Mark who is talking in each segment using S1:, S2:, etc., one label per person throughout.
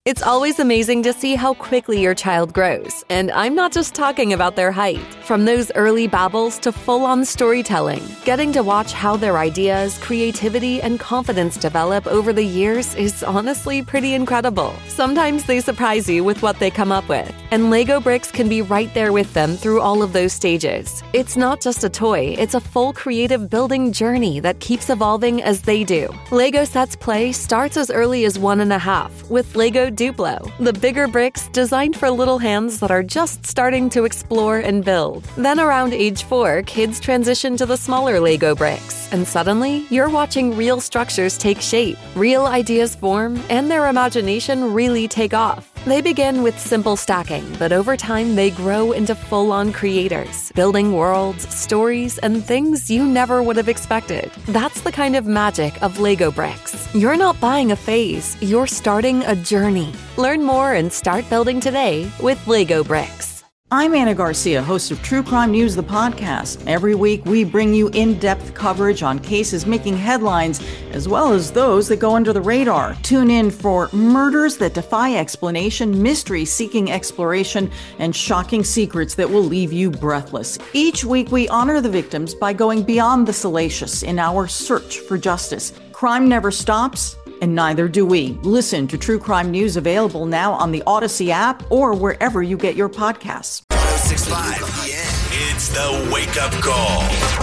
S1: It's always amazing to see how quickly your child grows, and I'm not just talking about their height. From those early babbles to full-on storytelling, getting to watch how their ideas, creativity, and confidence develop over the years is honestly pretty incredible. Sometimes they surprise you with what they come up with, and Lego Bricks can be right there with them through all of those stages. It's not just a toy, it's a full creative building journey that keeps evolving as they do. Lego Sets Play starts as early as 1.5 with Lego Duplo, the bigger bricks designed for little hands that are just starting to explore and build. Then around age 4, kids transition to the smaller Lego bricks, and suddenly you're watching real structures take shape, real ideas form, and their imagination really take off. They begin with simple stacking, but over time they grow into full-on creators, building worlds, stories, and things you never would have expected. That's the kind of magic of Lego Bricks. You're not buying a phase, you're starting a journey. Learn more and start building today with Lego Bricks.
S2: I'm Anna Garcia, host of True Crime News, the podcast. Every week, we bring you in-depth coverage on cases making headlines, as well as those that go under the radar. Tune in for murders that defy explanation, mysteries seeking exploration, and shocking secrets that will leave you breathless. Each week, we honor the victims by going beyond the salacious in our search for justice. Crime never stops, and neither do we. Listen to True Crime News, available now on the Odyssey app or wherever you get your podcasts.
S3: 1065, it's the wake-up call.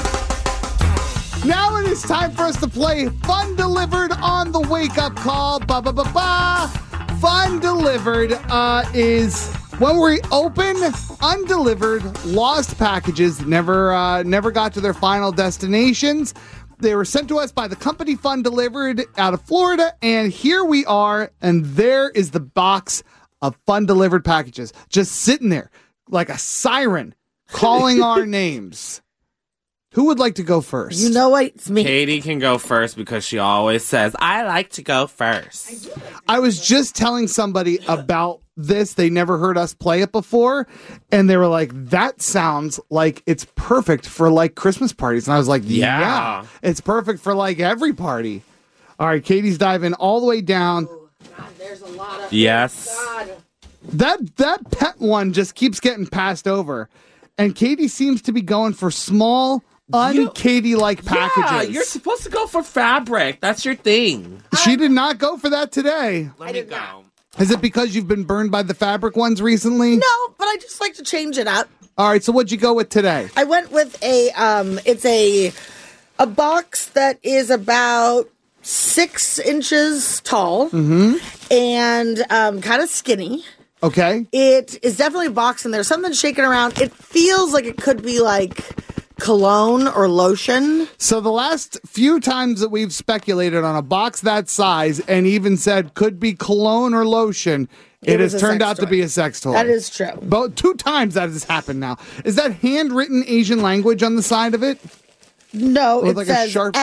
S4: Now it is time for us to play Fun Delivered on the wake-up call. Ba-ba-ba-ba. Fun Delivered is when we open undelivered, lost packages that never got to their final destinations. They were sent to us by the company Fun Delivered out of Florida, and here we are, and there is the box of Fun Delivered packages, just sitting there like a siren, calling our names. Who would like to go first?
S5: You know what? It's me.
S6: Katie can go first because she always says, I like to go first.
S4: I was just telling somebody about this. They never heard us play it before, and they were like, that sounds like it's perfect for like Christmas parties. And I was like, yeah, it's perfect for like every party. All right, Katie's diving all the way down.
S5: Oh, God, there's a lot of
S6: Yes.
S5: God.
S4: That pet one just keeps getting passed over, and Katie seems to be going for small, un-Katie-like packages.
S6: Yeah, you're supposed to go for fabric. That's your thing.
S4: She did not go for that today.
S6: Let me go.
S4: Is it because you've been burned by the fabric ones recently?
S5: No, but I just like to change it up.
S4: All right, so what'd you go with today?
S5: I went with it's a box that is about 6 inches tall and kind of skinny.
S4: Okay.
S5: It is definitely a box, and there's something shaking around. It feels like it could be like cologne or lotion.
S4: So the last few times that we've speculated on a box that size and even said could be cologne or lotion, it has turned out to be a sex toy.
S5: That is true.
S4: But 2 times that has happened now. Is that handwritten Asian language on the side of it?
S5: No,
S4: Or
S5: it
S4: like a
S5: says
S4: sharp-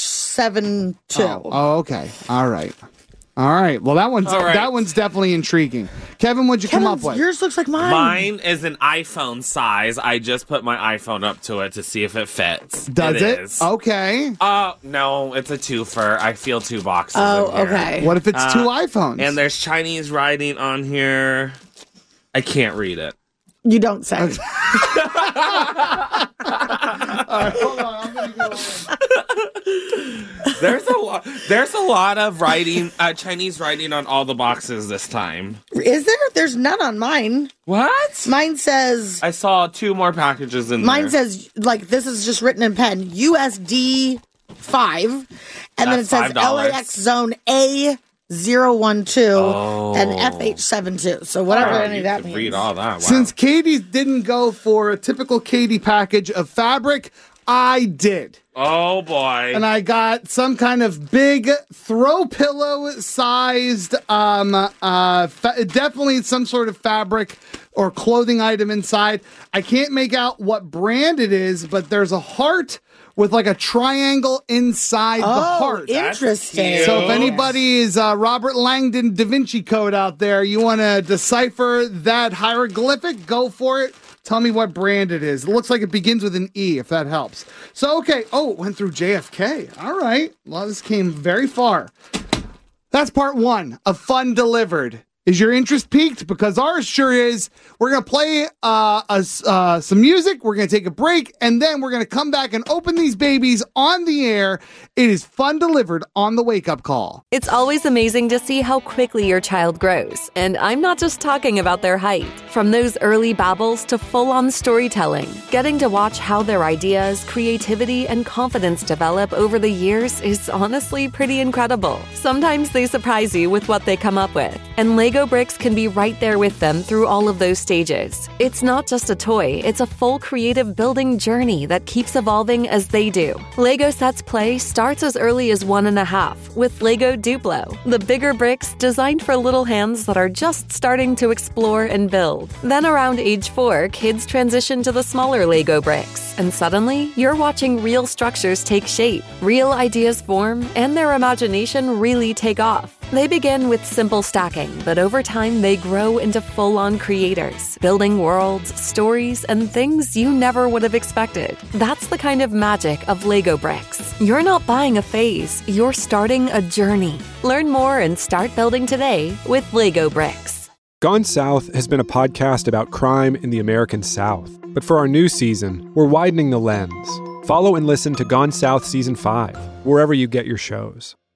S5: FH72.
S4: Oh, okay. All right. All right. Well, that one's definitely intriguing. Kevin, what'd you come up with?
S5: Yours looks like mine.
S6: Mine is an iPhone size. I just put my iPhone up to it to see if it fits.
S4: Does it?
S6: Is.
S4: Okay.
S6: No, it's a twofer. I feel 2 boxes.
S5: Oh,
S6: in here.
S5: okay.
S4: What if it's 2 iPhones?
S6: And there's Chinese writing on here. I can't read it.
S5: You don't say.
S4: All right, hold on. I'm gonna go
S6: There's a lot of writing, Chinese writing on all the boxes this time.
S5: Is there? There's none on mine.
S6: What?
S5: Mine says.
S6: I saw 2 more packages in there.
S5: Mine says, like, this is just written in pen, USD 5, and then it says
S6: $5.
S5: LAX zone A012 and FH72. So whatever any of that means.
S6: Read all that. Wow.
S4: Since Katie didn't go for a typical Katie package of fabric, I did.
S6: Oh, boy.
S4: And I got some kind of big throw pillow sized, definitely some sort of fabric or clothing item inside. I can't make out what brand it is, but there's a heart with like a triangle inside the heart.
S5: Interesting.
S4: So if anybody is Robert Langdon Da Vinci Code out there, you want to decipher that hieroglyphic, go for it. Tell me what brand it is. It looks like it begins with an E, if that helps. So, okay. Oh, it went through JFK. All right. Well, this came very far. That's part 1 of Fun Delivered. Is your interest piqued? Because ours sure is. We're going to play some music. We're going to take a break, and then we're going to come back and open these babies on the air. It is Fun Delivered on the Wake Up Call.
S1: It's always amazing to see how quickly your child grows. And I'm not just talking about their height. From those early babbles to full-on storytelling, getting to watch how their ideas, creativity, and confidence develop over the years is honestly pretty incredible. Sometimes they surprise you with what they come up with. And Lego Bricks can be right there with them through all of those stages. It's not just a toy, it's a full creative building journey that keeps evolving as they do. Lego Sets Play starts as early as 1.5 with Lego Duplo, the bigger bricks designed for little hands that are just starting to explore and build. Then around age 4, kids transition to the smaller Lego bricks, and suddenly you're watching real structures take shape, real ideas form, and their imagination really take off. They begin with simple stacking, but over time they grow into full-on creators, building worlds, stories, and things you never would have expected. That's the kind of magic of Lego Bricks. You're not buying a phase, you're starting a journey. Learn more and start building today with Lego Bricks.
S7: Gone South has been a podcast about crime in the American South. But for our new season, we're widening the lens. Follow and listen to Gone South Season 5, wherever you get your shows.